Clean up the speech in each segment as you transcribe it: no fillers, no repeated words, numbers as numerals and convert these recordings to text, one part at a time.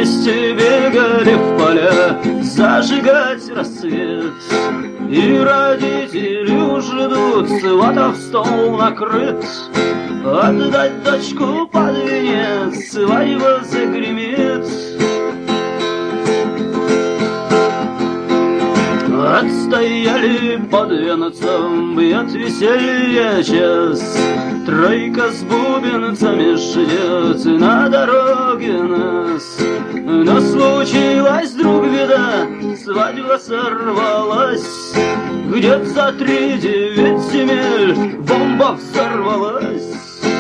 вместе бегали в поля зажигать рассвет. И родители ждут, сватов стол накрыт, отдать дочку под венец, свадьба загремит. Отстояли под венцом, бьет веселье час. Тройка с бубенцами ждет на дороге нас. Но случилась вдруг беда, свадьба сорвалась. Где-то за 3-9 земель бомба взорвалась.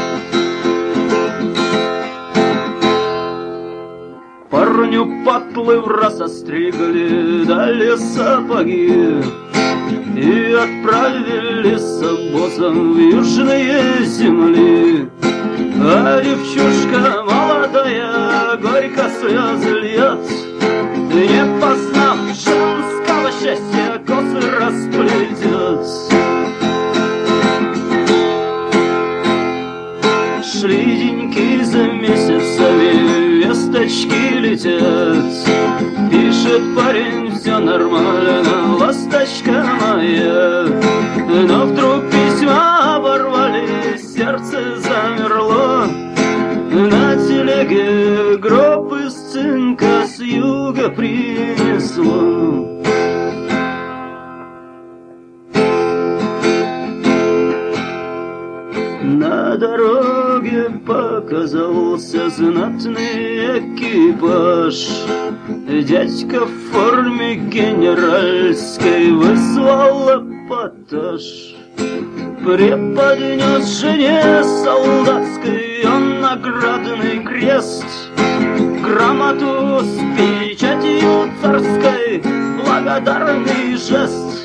Парню патлы враз остригли, дали сапоги и отправили с обозом в южные земли. А девчушка молодая горько слезы льет, не познав женского счастья, косы расплетет. Шли деньки за месяцами, весточки летят. Пишет парень, все нормально, ласточка моя. Но вдруг письма оборвались, сердце замерло. На телеге гроб из цинка с юга принесло. На дороге показался знатный экипаж. Дядька в форме генеральской вызвал эпатаж. Преподнес жене солдатской он наградный крест, грамоту с печатью царской, благодарный жест.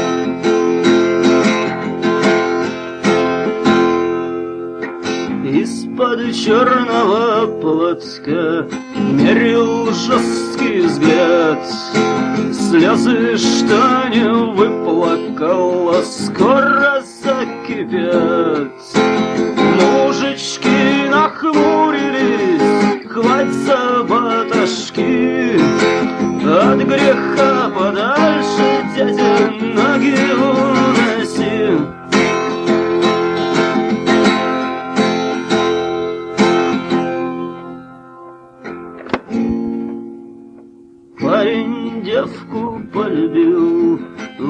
Из-под черного платка мерил жесткий взгляд. Слезы, что не выплакала, скоро закипят. Мужички нахмурились, хватятся баташки. От греха подальше, дядя, ноги уноси. Парень девку полюбил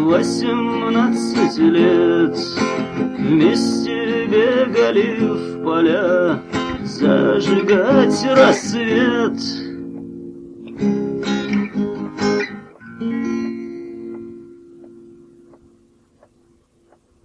18 лет. Вместе бегали в поля зажигать рассвет.